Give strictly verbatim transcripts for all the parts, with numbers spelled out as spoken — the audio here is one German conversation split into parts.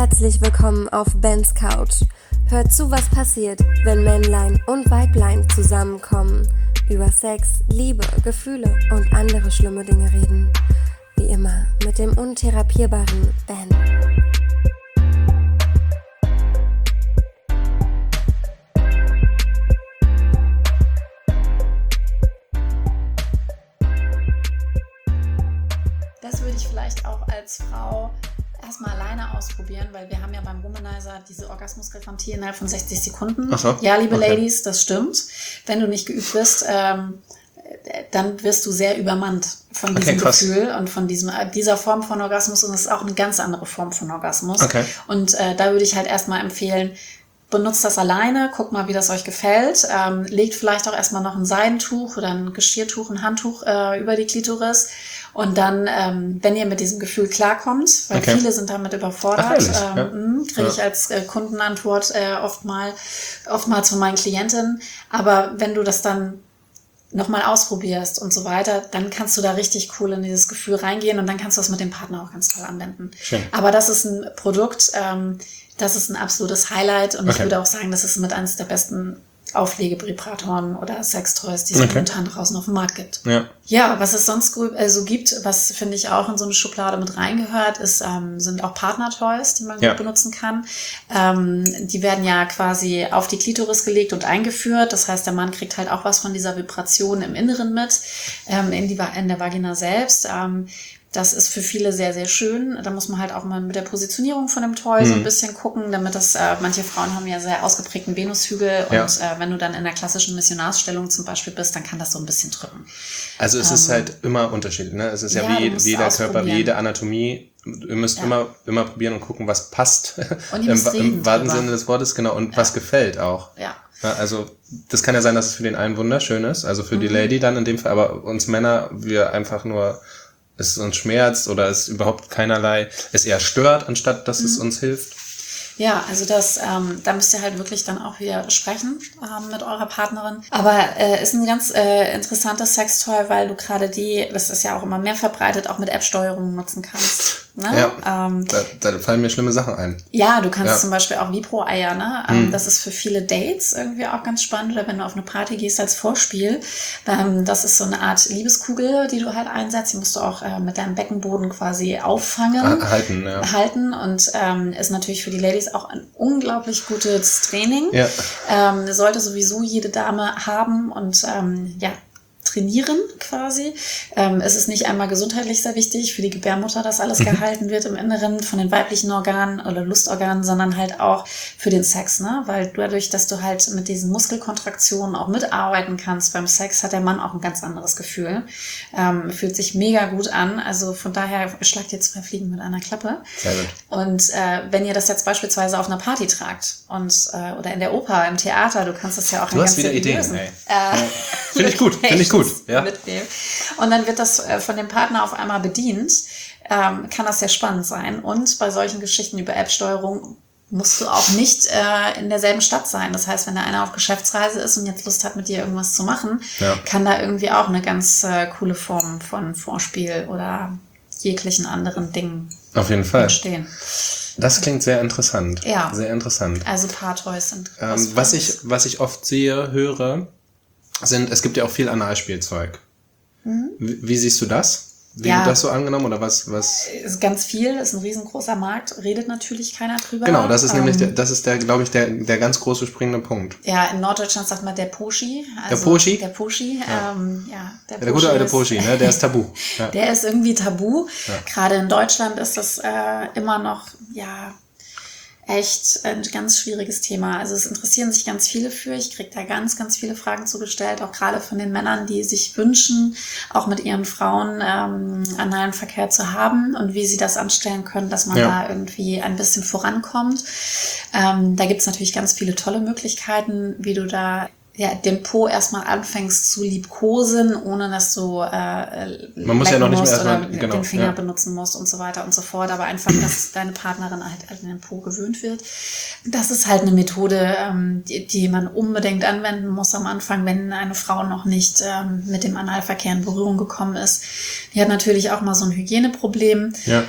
Herzlich willkommen auf Bens Couch. Hört zu, was passiert, wenn Männlein und Weiblein zusammenkommen, über Sex, Liebe, Gefühle und andere schlimme Dinge reden. Wie immer mit dem untherapierbaren Ben. Das würde ich vielleicht auch als Frau erstmal alleine ausprobieren, weil wir haben ja beim Womanizer diese Orgasmusgarantie innerhalb von sechzig Sekunden. Ach so. Ja, liebe Okay. Ladies, das stimmt. Wenn du nicht geübt bist, ähm, dann wirst du sehr übermannt von diesem Okay, krass. Gefühl und von diesem, dieser Form von Orgasmus, und es ist auch eine ganz andere Form von Orgasmus. Okay. Und äh, da würde ich halt erstmal empfehlen, benutzt das alleine, guckt mal, wie das euch gefällt. Ähm, legt vielleicht auch erstmal noch ein Seidentuch oder ein Geschirrtuch, ein Handtuch äh, über die Klitoris. Und dann, ähm, wenn ihr mit diesem Gefühl klarkommt, weil Okay. viele sind damit überfordert, Ach, ehrlich? ähm, Ja. mh, kriege ich Ja. als äh, Kundenantwort äh, oft mal, oftmals von meinen Klientinnen. Aber wenn du das dann nochmal ausprobierst und so weiter, dann kannst du da richtig cool in dieses Gefühl reingehen und dann kannst du das mit dem Partner auch ganz toll anwenden. Schön. Aber das ist ein Produkt, ähm, das ist ein absolutes Highlight und ich Okay. würde auch sagen, das ist mit eines der besten Auflegevibratoren oder Sextoys, die es Okay. momentan draußen auf dem Markt gibt. Ja. Ja, was es sonst so äh, so gibt, was finde ich auch in so eine Schublade mit reingehört, ist, ähm, sind auch Partner-Toys, die man Ja. gut benutzen kann. Ähm, die werden ja quasi auf die Klitoris gelegt und eingeführt. Das heißt, der Mann kriegt halt auch was von dieser Vibration im Inneren mit, ähm, in, die, Va- in der Vagina selbst. Ähm, Das ist für viele sehr, sehr schön. Da muss man halt auch mal mit der Positionierung von dem Toy so ein bisschen gucken, damit das, äh, manche Frauen haben ja sehr ausgeprägten Venushügel Ja. und äh, wenn du dann in der klassischen Missionarsstellung zum Beispiel bist, dann kann das so ein bisschen drücken. Also es ist Ähm, halt immer unterschiedlich. Ne? Es ist ja, ja, du wie, musst wie der Körper, wie ausprobieren. jede Anatomie. Ihr müsst Ja. immer, immer probieren und gucken, was passt. Und ihr müsst Im, reden Im wahrsten drüber. Sinne des Wortes, genau. Und was gefällt auch. Ja. Ja, also das kann ja sein, dass es für den einen wunderschön ist, also für Mhm. die Lady dann in dem Fall, aber uns Männer, wir einfach nur, es uns schmerzt oder es überhaupt keinerlei, es eher stört, anstatt dass Mhm. es uns hilft. Ja, also das, ähm, da müsst ihr halt wirklich dann auch wieder besprechen ähm, mit eurer Partnerin. Aber äh, ist ein ganz äh, interessantes Sextoy, weil du gerade die, das ist ja auch immer mehr verbreitet, auch mit App-Steuerung nutzen kannst. Ne? Ja. Ähm, Da, da fallen mir schlimme Sachen ein. Ja, du kannst Ja. zum Beispiel auch Vibro-Eier, ne? Ähm, Das ist für viele Dates irgendwie auch ganz spannend. Oder wenn du auf eine Party gehst als Vorspiel. Ähm, das ist so eine Art Liebeskugel, die du halt einsetzt. Die musst du auch äh, mit deinem Beckenboden quasi auffangen. Ah, halten, ja. halten und ähm, ist natürlich für die Ladies auch ein unglaublich gutes Training. Ja. Ähm, sollte sowieso jede Dame haben und ähm, ja, trainieren quasi. Ähm, es ist nicht einmal gesundheitlich sehr wichtig für die Gebärmutter, dass alles gehalten wird im Inneren von den weiblichen Organen oder Lustorganen, sondern halt auch für den Sex, ne? Weil dadurch, dass du halt mit diesen Muskelkontraktionen auch mitarbeiten kannst beim Sex, hat der Mann auch ein ganz anderes Gefühl. Ähm, fühlt sich mega gut an. Also von daher schlagt ihr zwei Fliegen mit einer Klappe. Sehr gut. Und äh, wenn ihr das jetzt beispielsweise auf einer Party tragt und äh, oder in der Oper, im Theater, du kannst das ja auch Du in hast ganz wieder Ideen, seriösen, ey. Äh, Finde ich gut, finde ich gut. Ja. mitnehmen. Und dann wird das äh, von dem Partner auf einmal bedient. Ähm, kann das sehr spannend sein. Und bei solchen Geschichten über App-Steuerung musst du auch nicht äh, in derselben Stadt sein. Das heißt, wenn da einer auf Geschäftsreise ist und jetzt Lust hat, mit dir irgendwas zu machen, Ja. kann da irgendwie auch eine ganz äh, coole Form von Vorspiel oder jeglichen anderen Dingen Auf jeden Fall. entstehen. Das klingt sehr interessant. Ja. Sehr interessant. Also Paar-Toys sind Ähm, was ich, was ich oft sehe, höre, sind, es gibt ja auch viel Analspielzeug. Wie, wie siehst du das? Wie Ja. wird das so angenommen oder was, was? ist ganz viel, ist ein riesengroßer Markt, redet natürlich keiner drüber. Genau, das ist Ähm, nämlich, der, das ist der, glaube ich, der, der ganz große springende Punkt. Ja, in Norddeutschland sagt man der Poschi. Also Poschi? Der Poschi, ja. Ähm, ja der, Ja, der gute alte ist- Poschi, ne? Der ist tabu. Ja. Der ist irgendwie tabu. Ja. Gerade in Deutschland ist das äh, immer noch, ja, echt ein ganz schwieriges Thema. Also es interessieren sich ganz viele für. Ich kriege da ganz, ganz viele Fragen zugestellt, auch gerade von den Männern, die sich wünschen, auch mit ihren Frauen ähm, analen Verkehr zu haben und wie sie das anstellen können, dass man Ja. da irgendwie ein bisschen vorankommt. Ähm, da gibt's natürlich ganz viele tolle Möglichkeiten, wie du da ja, den Po erstmal anfängst zu liebkosen, ohne dass du äh, Man muss ja noch nicht mehr musst oder erstmal- genau, den Finger ja. benutzen musst und so weiter und so fort, aber einfach, dass deine Partnerin halt an den Po gewöhnt wird. Das ist halt eine Methode, ähm, die, die man unbedingt anwenden muss am Anfang, wenn eine Frau noch nicht ähm, mit dem Analverkehr in Berührung gekommen ist. Die hat natürlich auch mal so ein Hygieneproblem. Ja.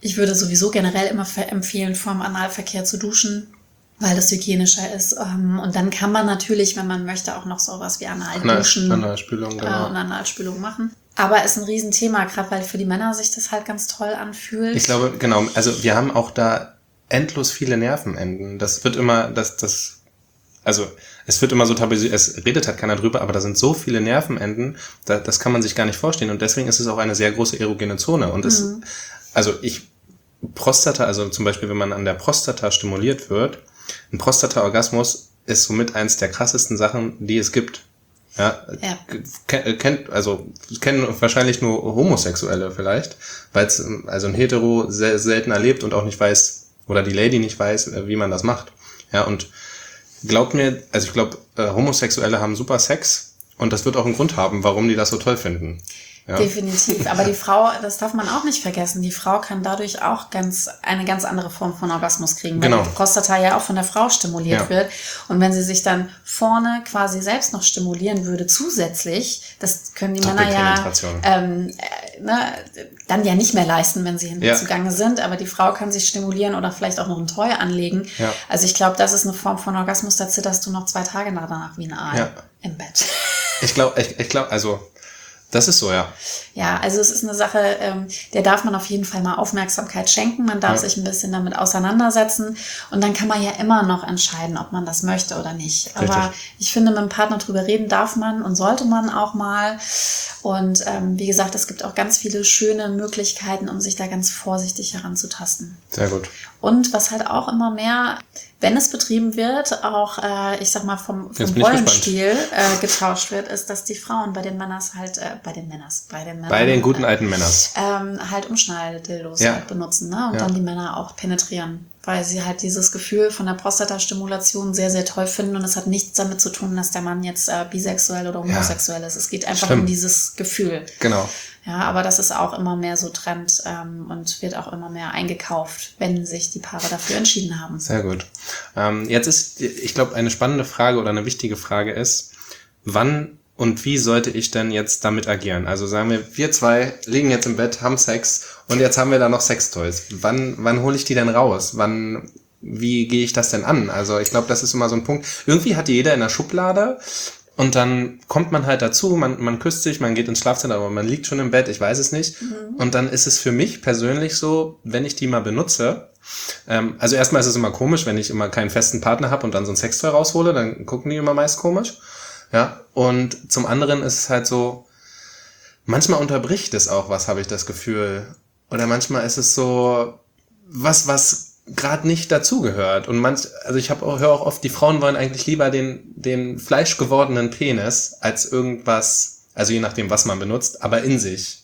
Ich würde sowieso generell immer empfehlen, vorm Analverkehr zu duschen, weil das hygienischer ist. Und dann kann man natürlich, wenn man möchte, auch noch sowas wie Analduschen Analspülung, genau. und Analspülung machen. Aber ist ein Riesenthema, gerade weil für die Männer sich das halt ganz toll anfühlt. Ich glaube, genau, also wir haben auch da endlos viele Nervenenden. Das wird immer, das, das, also es wird immer so tabuisiert, es redet halt keiner drüber, aber da sind so viele Nervenenden, da, das kann man sich gar nicht vorstellen. Und deswegen ist es auch eine sehr große erogene Zone. Und es, mhm. also ich, Prostata, also zum Beispiel, wenn man an der Prostata stimuliert wird, ein Prostata-Orgasmus ist somit eins der krassesten Sachen, die es gibt. Ja, ja. kennt, also kennen wahrscheinlich nur Homosexuelle vielleicht, weil es also ein Hetero sehr selten erlebt und auch nicht weiß, oder die Lady nicht weiß, wie man das macht. Ja, und glaubt mir, also ich glaube, Homosexuelle haben super Sex und das wird auch einen Grund haben, warum die das so toll finden. Ja. Definitiv. Aber die Frau, das darf man auch nicht vergessen, die Frau kann dadurch auch ganz eine ganz andere Form von Orgasmus kriegen, weil genau. die Prostata ja auch von der Frau stimuliert ja. wird. Und wenn sie sich dann vorne quasi selbst noch stimulieren würde zusätzlich, das können die Männer ja ähm, äh, ne, dann ja nicht mehr leisten, wenn sie hinten ja. zugange sind. Aber die Frau kann sich stimulieren oder vielleicht auch noch ein Toy anlegen. Ja. Also ich glaube, das ist eine Form von Orgasmus, da zitterst du noch zwei Tage danach wie ein Aal ja. im Bett. Ich glaube, ich, ich glaube, also das ist so, ja. Ja, also es ist eine Sache, ähm, der darf man auf jeden Fall mal Aufmerksamkeit schenken. Man darf ja. sich ein bisschen damit auseinandersetzen und dann kann man ja immer noch entscheiden, ob man das möchte oder nicht. Richtig. Aber ich finde, mit dem Partner drüber reden darf man und sollte man auch mal. Und ähm, wie gesagt, es gibt auch ganz viele schöne Möglichkeiten, um sich da ganz vorsichtig heranzutasten. Sehr gut. Und was halt auch immer mehr, wenn es betrieben wird, auch, äh, ich sag mal, vom, vom Rollenspiel äh, getauscht wird, ist, dass die Frauen bei den Männers halt, äh, bei den Männers, bei den Männern, bei den guten alten Männers, ähm, halt Umschneidedildos ja. halt benutzen, ne? Und ja. dann die Männer auch penetrieren, weil sie halt dieses Gefühl von der Prostatastimulation sehr, sehr toll finden und es hat nichts damit zu tun, dass der Mann jetzt äh, bisexuell oder homosexuell ja. ist. Es geht einfach Stimmt. um dieses Gefühl. Genau. Ja, aber das ist auch immer mehr so Trend ähm, und wird auch immer mehr eingekauft, wenn sich die Paare dafür entschieden haben. Sehr gut. Ähm, jetzt ist, ich glaube, eine spannende Frage oder eine wichtige Frage ist, wann und wie sollte ich denn jetzt damit agieren? Also sagen wir, wir zwei liegen jetzt im Bett, haben Sex und jetzt haben wir da noch Sextoys. Wann, wann hole ich die denn raus? Wann, wie gehe ich das denn an? Also ich glaube, das ist immer so ein Punkt. Irgendwie hat die jeder in der Schublade. Und dann kommt man halt dazu, man, man küsst sich, man geht ins Schlafzimmer, aber man liegt schon im Bett, ich weiß es nicht. Mhm. Und dann ist es für mich persönlich so, wenn ich die mal benutze, ähm, also erstmal ist es immer komisch, wenn ich immer keinen festen Partner habe und dann so ein Sextoy raushole, dann gucken die immer meist komisch. Ja. Und zum anderen ist es halt so, manchmal unterbricht es auch was, habe ich das Gefühl. Oder manchmal ist es so, was, was gerade nicht dazugehört. Und manch, also ich habe auch, höre auch oft, die Frauen wollen eigentlich lieber den, den fleischgewordenen Penis als irgendwas, also je nachdem, was man benutzt, aber in sich.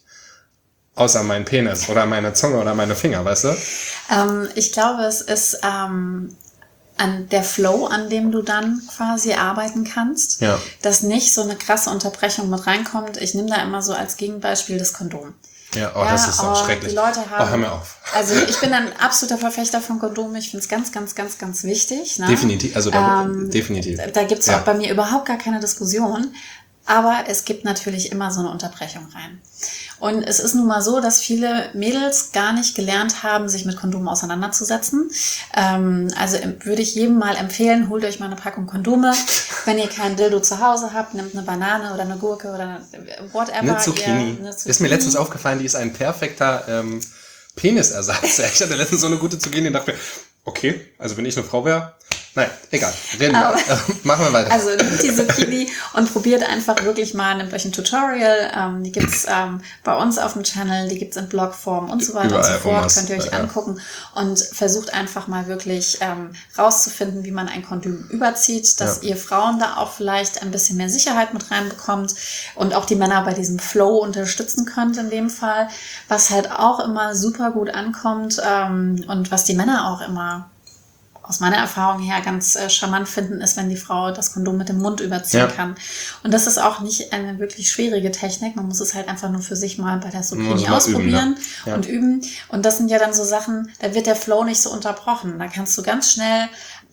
Außer mein Penis oder meine Zunge oder meine Finger, weißt du? Ähm, ich glaube, es ist ähm, an der Flow, an dem du dann quasi arbeiten kannst, ja. dass nicht so eine krasse Unterbrechung mit reinkommt. Ich nehme da immer so als Gegenbeispiel das Kondom. Ja, oh, ja, das ist auch oh, schrecklich. Die Leute haben, oh, hör mir auf. Also ich bin ein absoluter Verfechter von Kondomen. Ich finde es ganz, ganz, ganz, ganz wichtig. Ne? Definitiv, also da, ähm, definitiv. Da gibt es ja. auch bei mir überhaupt gar keine Diskussion. Aber es gibt natürlich immer so eine Unterbrechung rein. Und es ist nun mal so, dass viele Mädels gar nicht gelernt haben, sich mit Kondomen auseinanderzusetzen. Ähm, also würde ich jedem mal empfehlen, holt euch mal eine Packung Kondome. Wenn ihr kein Dildo zu Hause habt, nehmt eine Banane oder eine Gurke oder whatever. Eine Zucchini. Ihr, eine Zucchini. Ist mir letztens aufgefallen, die ist ein perfekter ähm, Penisersatz. Ich hatte letztens so eine gute Zucchini und dachte mir, okay, also wenn ich eine Frau wäre, nein, egal, reden wir. Machen wir weiter. Also nehmt die Zucchini und probiert einfach wirklich mal, nehmt euch ein Tutorial, ähm, die gibt's ähm, bei uns auf dem Channel, die gibt's in Blogform und so weiter Überall, und so fort, was, könnt ihr euch ja. angucken und versucht einfach mal wirklich ähm, rauszufinden, wie man ein Kondom überzieht, dass ja. ihr Frauen da auch vielleicht ein bisschen mehr Sicherheit mit reinbekommt und auch die Männer bei diesem Flow unterstützen könnt in dem Fall, was halt auch immer super gut ankommt ähm, und was die Männer auch immer aus meiner Erfahrung her ganz äh, charmant finden, ist, wenn die Frau das Kondom mit dem Mund überziehen ja. kann. Und das ist auch nicht eine wirklich schwierige Technik. Man muss es halt einfach nur für sich mal bei der Zucchini ausprobieren üben, ne? ja. und üben. Und das sind ja dann so Sachen, da wird der Flow nicht so unterbrochen. Da kannst du ganz schnell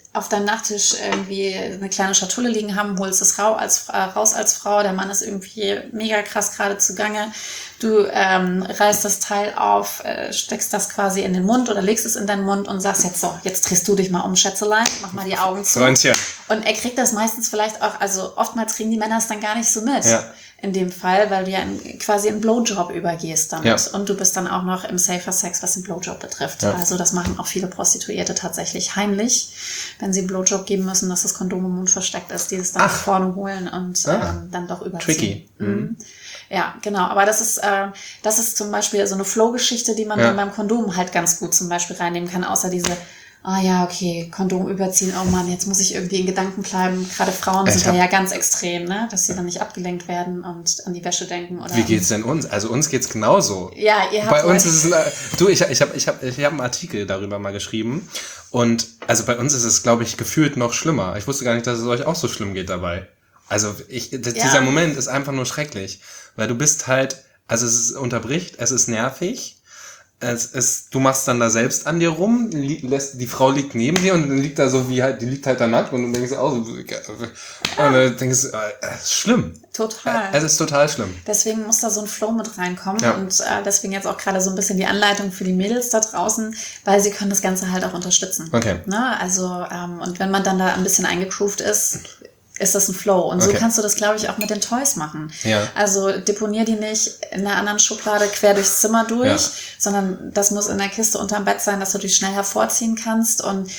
auf deinem Nachttisch irgendwie eine kleine Schatulle liegen haben, holst es raus als, äh, raus als Frau, der Mann ist irgendwie mega krass gerade zugange, du ähm, reißt das Teil auf, äh, steckst das quasi in den Mund oder legst es in deinen Mund und sagst jetzt so, jetzt drehst du dich mal um, Schätzelein, mach mal die Augen zu. Freundchen. Und er kriegt das meistens vielleicht auch, also oftmals kriegen die Männer es dann gar nicht so mit. Ja. In dem Fall, weil du ja in, quasi in Blowjob übergehst damit. Ja. Und du bist dann auch noch im Safer Sex, was den Blowjob betrifft. Ja. Also das machen auch viele Prostituierte tatsächlich heimlich, wenn sie Blowjob geben müssen, dass das Kondom im Mund versteckt ist, die es dann Ach. vorne holen und Ah. ähm, dann doch überziehen. Tricky. Mhm. Ja, genau. Aber das ist, äh, das ist zum Beispiel so eine Flow-Geschichte, die man Ja. dann beim Kondom halt ganz gut zum Beispiel reinnehmen kann, außer diese ah ja, okay, Kondom überziehen, oh Mann, jetzt muss ich irgendwie in Gedanken bleiben. Gerade Frauen Ich sind da hab- ja ganz extrem, ne? Dass sie dann nicht abgelenkt werden und an die Wäsche denken. Oder Wie geht's denn uns? Also uns geht's genauso. Ja, ihr habt Bei uns euch- ist es, ein- du, ich, ich habe ich hab, ich hab einen Artikel darüber mal geschrieben und also bei uns ist es, glaube ich, gefühlt noch schlimmer. Ich wusste gar nicht, dass es euch auch so schlimm geht dabei. Also ich, d- Ja. dieser Moment ist einfach nur schrecklich, weil du bist halt, also es ist unterbricht, es ist nervig. Es ist, du machst dann da selbst an dir rum, li- lässt, die Frau liegt neben dir und dann liegt da so wie halt, die liegt halt da nackt und du denkst auch so, und dann denkst du, äh, es ist schlimm. Total. Es ist total schlimm. Deswegen muss da so ein Flow mit reinkommen Ja. und äh, deswegen jetzt auch gerade so ein bisschen die Anleitung für die Mädels da draußen, weil sie können das Ganze halt auch unterstützen. Okay. Ne? Also, ähm, und wenn man dann da ein bisschen eingegroovt ist, ist das ein Flow. Und so Okay. kannst du das, glaube ich, auch mit den Toys machen. Ja. Also deponier die nicht in einer anderen Schublade quer durchs Zimmer durch, Ja. sondern das muss in der Kiste unterm Bett sein, dass du die schnell hervorziehen kannst und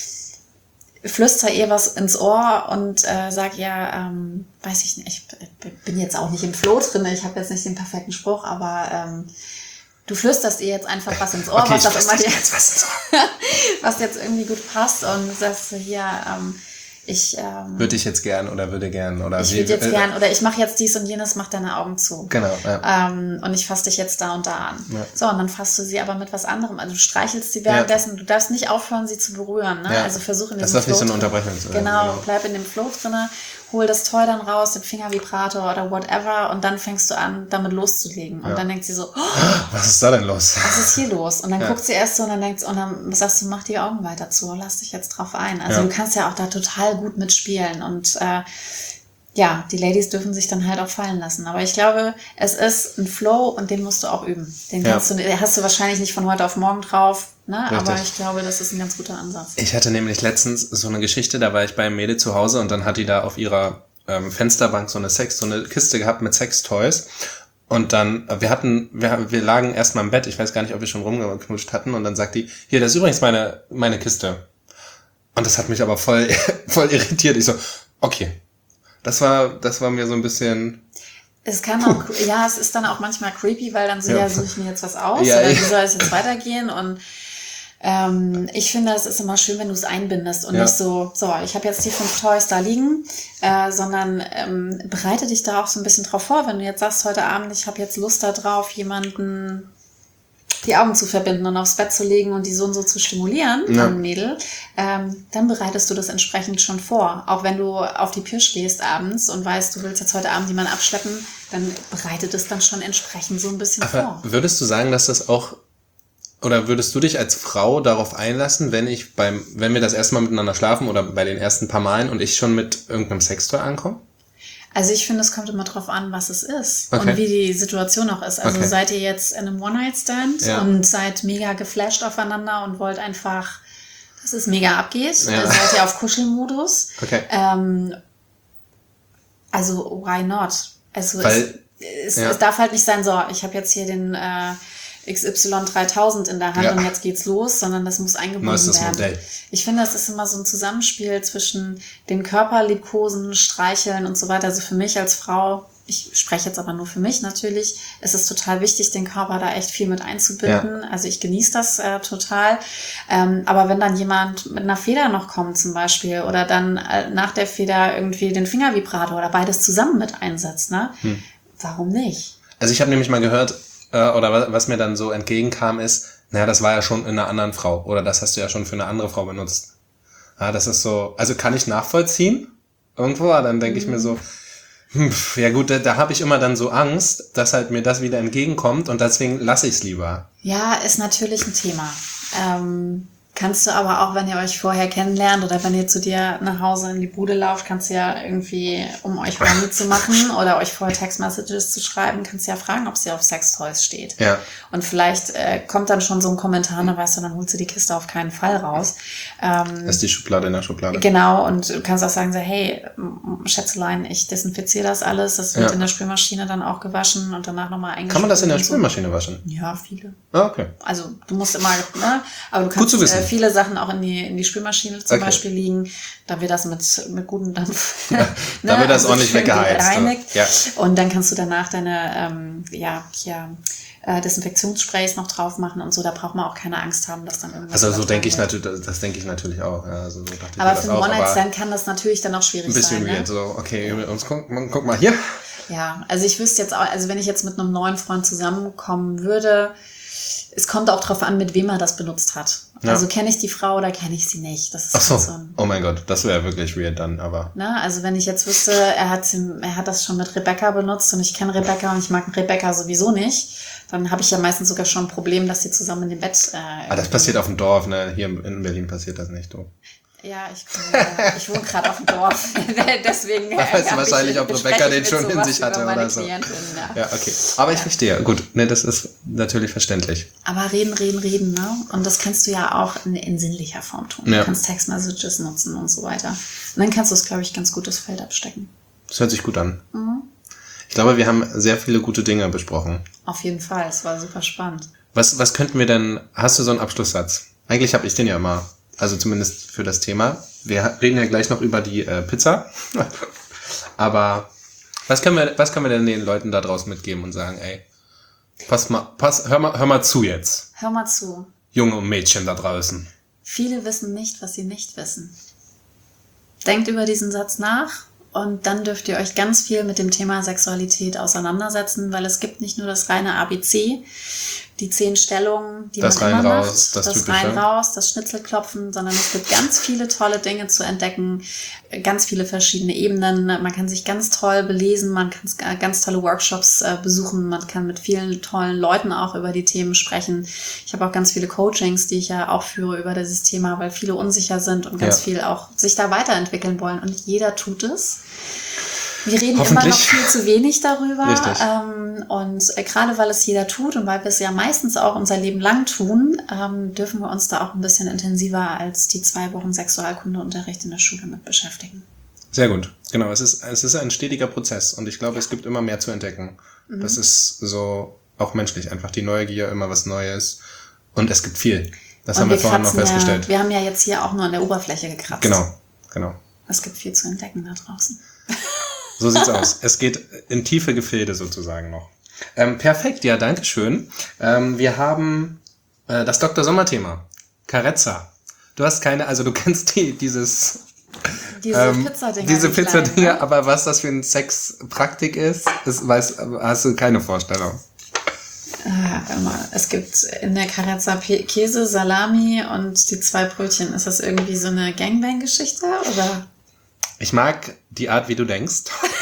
flüster ihr was ins Ohr und äh, sag ja, ähm, weiß ich nicht, ich bin jetzt auch nicht im Flow drin, ich habe jetzt nicht den perfekten Spruch, aber ähm, du flüsterst ihr jetzt einfach was ins Ohr, Okay, was ich auch immer flüster dir, dir jetzt was ins Ohr. was jetzt irgendwie gut passt und sagst so, hier, ähm, ich ähm, Würde ich jetzt gern oder würde gern oder ich wie- würde jetzt äh, gern oder ich mache jetzt dies und jenes, mach deine Augen zu. Genau, ja. Ähm, und ich fasse dich jetzt da und da an. Ja. So, und dann fasst du sie aber mit was anderem. Also du streichelst sie währenddessen, du darfst nicht aufhören, sie zu berühren. Ne? Ja. Also versuch in Das diesem darf nicht so eine Flow drin- Unterbrechung sein, Genau, genau. bleib in dem Flow drinne, hol das Toy dann raus, den Fingervibrator oder whatever und dann fängst du an, damit loszulegen. Und Ja. dann denkt sie so, oh, Was ist da denn los? was ist hier los? Und dann Ja. guckt sie erst so und dann denkt sie, und dann sagst du, mach die Augen weiter zu, lass dich jetzt drauf ein. Also Ja. du kannst ja auch da total gut mitspielen und äh, ja, die Ladies dürfen sich dann halt auch fallen lassen. Aber ich glaube, es ist ein Flow und den musst du auch üben. Den Ja. kannst du, den hast du wahrscheinlich nicht von heute auf morgen drauf, ne? Richtig. Aber ich glaube, das ist ein ganz guter Ansatz. Ich hatte nämlich letztens so eine Geschichte, da war ich bei einem Mädel zu Hause und dann hat die da auf ihrer ähm, Fensterbank so eine Sex, so eine Kiste gehabt mit Sextoys. Und dann, äh, wir hatten, wir, wir lagen erstmal im Bett, ich weiß gar nicht, ob wir schon rumgeknutscht hatten, und dann sagt die, hier, das ist übrigens meine, meine Kiste. Und das hat mich aber voll, voll irritiert. Ich so, okay. Das war, das war mir so ein bisschen, Es kann auch, ja, es ist dann auch manchmal creepy, weil dann so, Ja. ja, suche ich mir jetzt was aus Ja, oder ja. wie soll es jetzt weitergehen? Und ähm, ich finde, es ist immer schön, wenn du es einbindest und Ja. nicht so, so, ich habe jetzt die fünf Toys da liegen, äh, sondern ähm, bereite dich da auch so ein bisschen drauf vor, wenn du jetzt sagst, heute Abend, ich habe jetzt Lust da drauf, jemanden die Augen zu verbinden und aufs Bett zu legen und die so und so zu stimulieren, Ja. ein Mädel, ähm, dann bereitest du das entsprechend schon vor. Auch wenn du auf die Pirsch gehst abends und weißt, du willst jetzt heute Abend jemanden abschleppen, dann bereitet es dann schon entsprechend so ein bisschen aber vor. würdest du sagen, dass das auch, oder würdest du dich als Frau darauf einlassen, wenn ich beim, wenn wir das erste Mal miteinander schlafen oder bei den ersten paar Malen und ich schon mit irgendeinem Sextoy ankomme? Also ich finde, es kommt immer drauf an, was es ist Okay. und wie die Situation auch ist. Also Okay. seid ihr jetzt in einem One-Night-Stand Ja. und seid mega geflasht aufeinander und wollt einfach, dass es mega abgeht, Ja. dann seid ihr auf Kuschelmodus. Okay. Ähm, also why not? Also Weil- es, es, ja. es darf halt nicht sein, so, ich habe jetzt hier den äh, X Y dreitausend in der Hand Ja. und jetzt geht's los, sondern das muss eingebunden Neuestes werden. Modell. Ich finde, das ist immer so ein Zusammenspiel zwischen den Körper liebkosen, streicheln und so weiter. Also für mich als Frau, ich spreche jetzt aber nur für mich natürlich, ist es total wichtig, den Körper da echt viel mit einzubinden. Also ich genieße das äh, total. Ähm, aber wenn dann jemand mit einer Feder noch kommt zum Beispiel oder dann äh, nach der Feder irgendwie den Fingervibrator oder beides zusammen mit einsetzt, ne? Hm. Warum nicht? Also ich habe nämlich mal gehört, äh, oder was, was mir dann so entgegenkam ist, naja, das war ja schon in einer anderen Frau oder das hast du ja schon für eine andere Frau benutzt. Ja, das ist so, also kann ich nachvollziehen irgendwo, aber dann denke ich mir so, hm, pf, ja gut, da, da habe ich immer dann so Angst, dass halt mir das wieder entgegenkommt und deswegen lasse ich es lieber. Ja, ist natürlich ein Thema. Ähm, Kannst du aber auch, wenn ihr euch vorher kennenlernt oder wenn ihr zu dir nach Hause in die Bude lauft, kannst du ja irgendwie, um euch Horny zu machen oder euch vorher Textmessages zu schreiben, kannst du ja fragen, ob sie auf Sextoys steht. Ja. Und vielleicht äh, kommt dann schon so ein Kommentar, ne, weißt du, dann holst du die Kiste auf keinen Fall raus. Ähm, das ist die Schublade in der Schublade. Genau, und du kannst auch sagen, so, hey, Schätzelein, ich desinfiziere das alles, das wird ja. in der Spülmaschine dann auch gewaschen und danach nochmal eingespült. Kann man das in der Spülmaschine so. waschen? Ja, viele. Ah, okay. Also du musst immer, ne, aber du kannst äh, viele Sachen auch in die in die Spülmaschine zum okay. Beispiel liegen, da wird das mit mit gutem Dampf, ja, ne, da wird das also ordentlich weggeheizt. Ja. Und dann kannst du danach deine ähm, ja ja äh, Desinfektionssprays noch drauf machen und so, da braucht man auch keine Angst haben, dass dann irgendwas. Also so denke ich natürlich, das, das denke ich natürlich auch. Ja, also so dachte ich aber mir für das einen auch, One-Night-Stand kann das natürlich dann auch schwierig sein. Ein bisschen weird, ne? So okay, uns guck, guck mal hier. Ja, also ich wüsste jetzt auch, also wenn ich jetzt mit einem neuen Freund zusammenkommen würde, es kommt auch drauf an, mit wem er das benutzt hat. Ja. Also kenne ich die Frau oder kenne ich sie nicht. Das ist Ach so. so ein, oh mein Gott, das wäre wirklich weird dann, aber. Ne? Also wenn ich jetzt wüsste, er hat, er hat das schon mit Rebecca benutzt und ich kenne Rebecca und ich mag Rebecca sowieso nicht, dann habe ich ja meistens sogar schon ein Problem, dass sie zusammen in dem Bett... Äh, ah, das passiert auf dem Dorf, ne? Hier in Berlin passiert das nicht, du. Ja, ich, äh, ich wohne gerade auf dem Dorf, deswegen äh, weißt du wahrscheinlich, ob Rebecca den schon in sich hatte oder so. Ja. ja, okay. Aber ich ja. verstehe. Gut, ne, das ist natürlich verständlich. Aber reden, reden, reden, ne? Und das kannst du ja auch in, in sinnlicher Form tun. Ja. Du kannst Textmessages nutzen und so weiter. Und dann kannst du es, glaube ich, ganz gut das Feld abstecken. Das hört sich gut an. Mhm. Ich glaube, wir haben sehr viele gute Dinge besprochen. Auf jeden Fall, es war super spannend. Was, was könnten wir denn, hast du so einen Abschlusssatz? Eigentlich habe ich den ja immer. Also zumindest für das Thema. Wir reden ja gleich noch über die äh, Pizza. Aber was können wir, was können wir denn den Leuten da draußen mitgeben und sagen, ey, pass mal, pass, hör mal, hör mal zu jetzt. Hör mal zu. Junge und Mädchen da draußen. Viele wissen nicht, was sie nicht wissen. Denkt über diesen Satz nach und dann dürft ihr euch ganz viel mit dem Thema Sexualität auseinandersetzen, weil es gibt nicht nur das reine A B C, die zehn Stellungen, die das man rein immer raus, macht, das, das rein raus, das Schnitzelklopfen, sondern es gibt ganz viele tolle Dinge zu entdecken, ganz viele verschiedene Ebenen. Man kann sich ganz toll belesen, man kann ganz tolle Workshops äh, besuchen, man kann mit vielen tollen Leuten auch über die Themen sprechen. Ich habe auch ganz viele Coachings, die ich ja auch führe über dieses Thema, weil viele unsicher sind und ganz ja. viel auch sich da weiterentwickeln wollen und jeder tut es. Wir reden immer noch viel zu wenig darüber ähm, und äh, gerade weil es jeder tut und weil wir es ja meistens auch unser Leben lang tun, ähm, dürfen wir uns da auch ein bisschen intensiver als die zwei Wochen Sexualkundeunterricht in der Schule mit beschäftigen. Sehr gut, genau. Es ist, es ist ein stetiger Prozess und ich glaube, ja. es gibt immer mehr zu entdecken. Mhm. Das ist so auch menschlich, einfach die Neugier, immer was Neues und es gibt viel. Das und haben wir, wir vorhin noch festgestellt. Ja, wir haben ja jetzt hier auch nur an der Oberfläche gekratzt. Genau, genau. Es gibt viel zu entdecken da draußen. So sieht's aus. Es geht in tiefe Gefilde sozusagen noch. Ähm, perfekt, ja, danke schön. Ähm, wir haben äh, das Doktor Sommer-Thema. Carezza. Du hast keine, also du kennst die, dieses... Diese ähm, Pizzadinger. Diese Pizzadinger, ne? Aber was das für ein Sexpraktik ist, ist weiß, hast du keine Vorstellung. Äh, es gibt in der Carezza Käse, Salami und die zwei Brötchen. Ist das irgendwie so eine Gangbang-Geschichte, oder... Ich mag die Art, wie du denkst.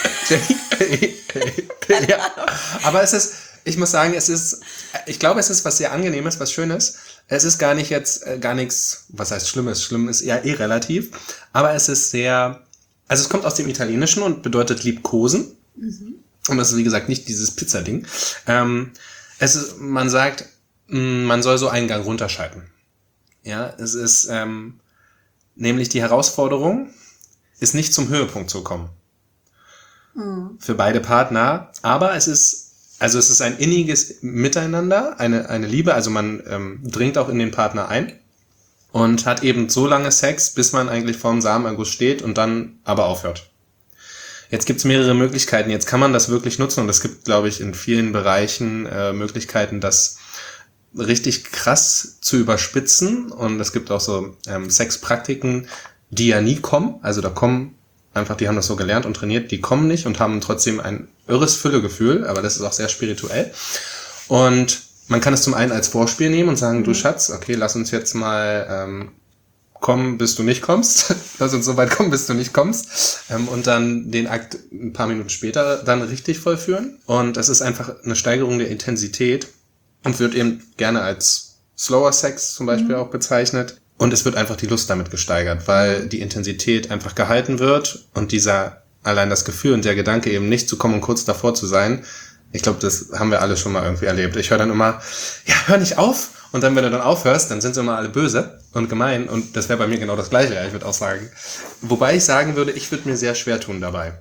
ja. Aber es ist, ich muss sagen, es ist, ich glaube, es ist was sehr Angenehmes, was Schönes. Es ist gar nicht jetzt, äh, gar nichts, was heißt Schlimmes. Schlimm ist ja eh relativ. Aber es ist sehr, also es kommt aus dem Italienischen und bedeutet liebkosen. Mhm. Und das ist, wie gesagt, nicht dieses Pizzading. Ähm, es ist, man sagt, mh, man soll so einen Gang runterschalten. Ja, es ist, ähm, nämlich die Herausforderung, ist nicht zum Höhepunkt zu kommen. Mhm. Für beide Partner. Aber es ist, also es ist ein inniges Miteinander, eine, eine Liebe. Also man ähm, dringt auch in den Partner ein und hat eben so lange Sex, bis man eigentlich vorm Samenerguss steht und dann aber aufhört. Jetzt gibt's mehrere Möglichkeiten. Jetzt kann man das wirklich nutzen und es gibt, glaube ich, in vielen Bereichen äh, Möglichkeiten, das richtig krass zu überspitzen. Und es gibt auch so ähm, Sexpraktiken, die ja nie kommen, also da kommen einfach, die haben das so gelernt und trainiert, die kommen nicht und haben trotzdem ein irres Füllegefühl, aber das ist auch sehr spirituell. Und man kann es zum einen als Vorspiel nehmen und sagen, mhm. du Schatz, okay, lass uns jetzt mal ähm, kommen, bis du nicht kommst. Lass uns so weit kommen, bis du nicht kommst. Ähm, und dann den Akt ein paar Minuten später dann richtig vollführen. Und das ist einfach eine Steigerung der Intensität und wird eben gerne als Slower Sex zum Beispiel mhm. auch bezeichnet. Und es wird einfach die Lust damit gesteigert, weil die Intensität einfach gehalten wird und dieser, allein das Gefühl und der Gedanke eben nicht zu kommen und kurz davor zu sein. Ich glaube, das haben wir alle schon mal irgendwie erlebt. Ich höre dann immer, ja, hör nicht auf. Und dann, wenn du dann aufhörst, dann sind sie immer alle böse und gemein. Und das wäre bei mir genau das Gleiche, ich würde auch sagen. Wobei ich sagen würde, ich würde mir sehr schwer tun dabei.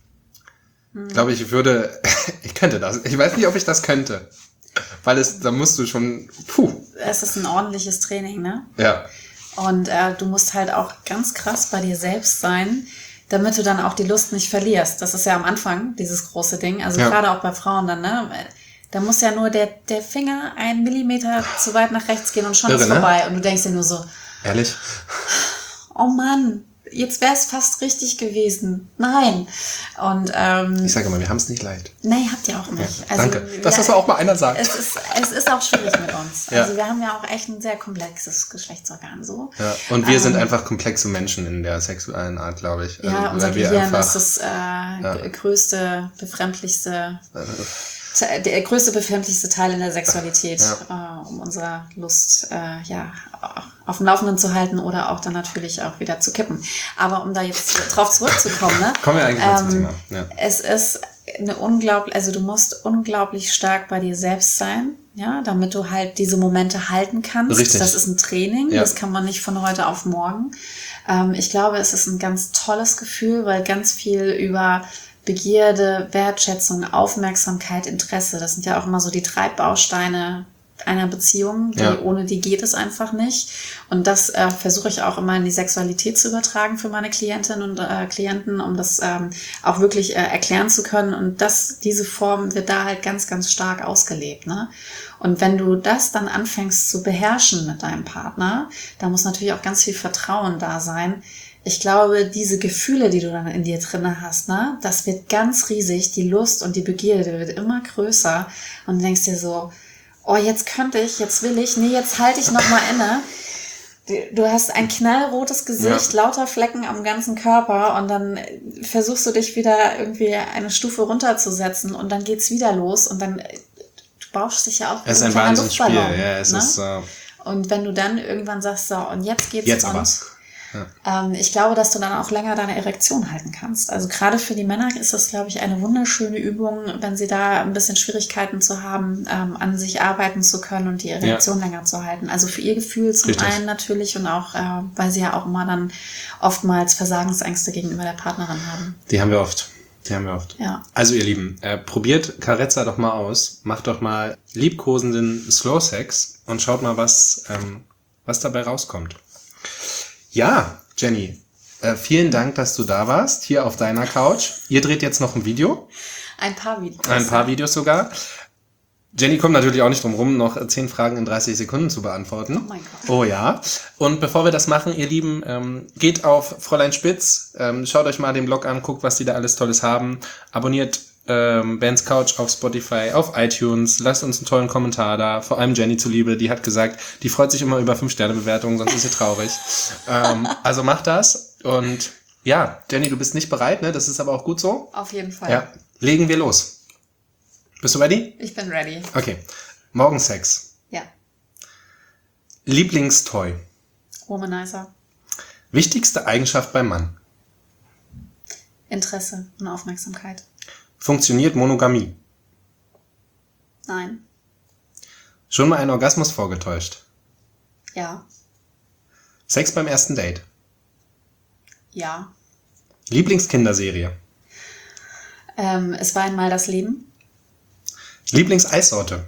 Hm. Ich glaube, ich würde, ich könnte das. Ich weiß nicht, ob ich das könnte. Weil es, da musst du schon, puh. Es ist ein ordentliches Training, ne? Ja. Und äh, du musst halt auch ganz krass bei dir selbst sein, damit du dann auch die Lust nicht verlierst. Das ist ja am Anfang dieses große Ding. Also ja. Gerade auch bei Frauen dann, ne? Da muss ja nur der, der Finger einen Millimeter zu weit nach rechts gehen und schon Irre, ist vorbei. Ne? Und du denkst dir nur so, ehrlich? Oh Mann, jetzt wäre es fast richtig gewesen. Nein. Und ähm, ich sage mal, wir haben es nicht leicht. Nee, habt ihr auch nicht. Ja, also, danke, dass das auch mal einer sagt. Es ist, es ist auch schwierig mit uns. Ja. Also wir haben ja auch echt ein sehr komplexes Geschlechtsorgan. So. Ja. Und wir ähm, sind einfach komplexe Menschen in der sexuellen Art, glaube ich. Ja, also, unser Gehirn ist das äh, ja. größte, befremdlichste... der größte, befremdlichste Teil in der Sexualität, ja. äh, um unsere Lust äh, ja auf dem Laufenden zu halten oder auch dann natürlich auch wieder zu kippen. Aber um da jetzt drauf zurückzukommen, ne? Kommen wir eigentlich mal zum ähm, Thema. Ja. Es ist eine unglaublich, also du musst unglaublich stark bei dir selbst sein, ja, damit du halt diese Momente halten kannst. Richtig. Das ist ein Training, ja. Das kann man nicht von heute auf morgen. Ähm, ich glaube, es ist ein ganz tolles Gefühl, weil ganz viel über Begierde, Wertschätzung, Aufmerksamkeit, Interesse, das sind ja auch immer so die drei Bausteine einer Beziehung, die, ja. ohne die geht es einfach nicht. Und das äh, versuche ich auch immer in die Sexualität zu übertragen für meine Klientinnen und äh, Klienten, um das ähm, auch wirklich äh, erklären zu können. Und das, diese Form wird da halt ganz, ganz stark ausgelebt, ne? Und wenn du das dann anfängst zu beherrschen mit deinem Partner, da muss natürlich auch ganz viel Vertrauen da sein. Ich glaube, diese Gefühle, die du dann in dir drin hast, ne, das wird ganz riesig. Die Lust und die Begierde wird immer größer. Und du denkst dir so, oh, jetzt könnte ich, jetzt will ich, nee, jetzt halte ich noch mal inne. Du hast ein knallrotes Gesicht, ja. lauter Flecken am ganzen Körper und dann versuchst du dich wieder irgendwie eine Stufe runterzusetzen und dann geht's wieder los und dann, du bauschst dich ja auch. Es ist ein Wahnsinnsspiel, ja, es ne? ist, uh und wenn du dann irgendwann sagst, so, und jetzt geht's jetzt rund. aber. Ja. Ähm, ich glaube, dass du dann auch länger deine Erektion halten kannst. Also gerade für die Männer ist das, glaube ich, eine wunderschöne Übung, wenn sie da ein bisschen Schwierigkeiten zu haben, ähm, an sich arbeiten zu können und die Erektion ja. länger zu halten. Also für ihr Gefühl zum Richtig. einen natürlich und auch, äh, weil sie ja auch immer dann oftmals Versagensängste gegenüber der Partnerin haben. Die haben wir oft. Die haben wir oft. Ja. Also ihr Lieben, äh, probiert Carezza doch mal aus. Macht doch mal liebkosenden Slow Sex und schaut mal, was, ähm, was dabei rauskommt. Ja, Jenny, äh, vielen Dank, dass du da warst, hier auf deiner Couch. Ihr dreht jetzt noch ein Video. Ein paar Videos. Ein paar Videos sogar. Jenny kommt natürlich auch nicht drum rum, noch zehn Fragen in dreißig Sekunden zu beantworten. Oh mein Gott. Oh ja. Und bevor wir das machen, ihr Lieben, ähm, geht auf Fräulein Spitz, ähm, schaut euch mal den Blog an, guckt, was die da alles Tolles haben. Abonniert ähm, Ben's Couch auf Spotify, auf iTunes, lasst uns einen tollen Kommentar da, vor allem Jenny zuliebe, die hat gesagt, die freut sich immer über fünf Sterne Bewertungen, sonst ist sie traurig. ähm, also macht das und ja, Jenny, du bist nicht bereit, ne? Das ist aber auch gut so. Auf jeden Fall. Ja, legen wir los. Bist du ready? Ich bin ready. Okay. Morgensex. Ja. Lieblingstoy. Womanizer. Wichtigste Eigenschaft beim Mann. Interesse und Aufmerksamkeit. Funktioniert Monogamie? Nein. Schon mal einen Orgasmus vorgetäuscht? Ja. Sex beim ersten Date? Ja. Lieblingskinderserie? Ähm, es war einmal das Leben. Lieblingseissorte?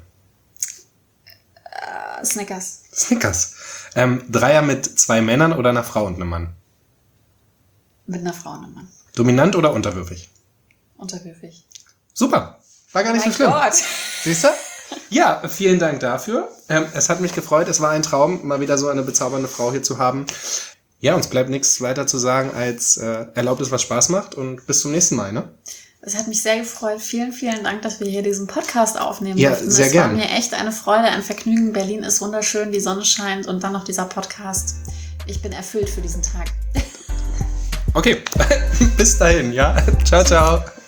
Äh, Snickers. Snickers. Ähm, Dreier mit zwei Männern oder einer Frau und einem Mann? Mit einer Frau und einem Mann. Dominant oder unterwürfig? Unterwürfig. Super. War gar nicht oh so schlimm. Gott. Siehst du? Ja, vielen Dank dafür. Ähm, es hat mich gefreut. Es war ein Traum, mal wieder so eine bezaubernde Frau hier zu haben. Ja, uns bleibt nichts weiter zu sagen, als äh, erlaubt es, was Spaß macht und bis zum nächsten Mal, ne? Es hat mich sehr gefreut. Vielen, vielen Dank, dass wir hier diesen Podcast aufnehmen ja, durften. Sehr es gern. war mir echt eine Freude, ein Vergnügen. Berlin ist wunderschön, die Sonne scheint und dann noch dieser Podcast. Ich bin erfüllt für diesen Tag. Okay, bis dahin, ja. Ciao, ciao.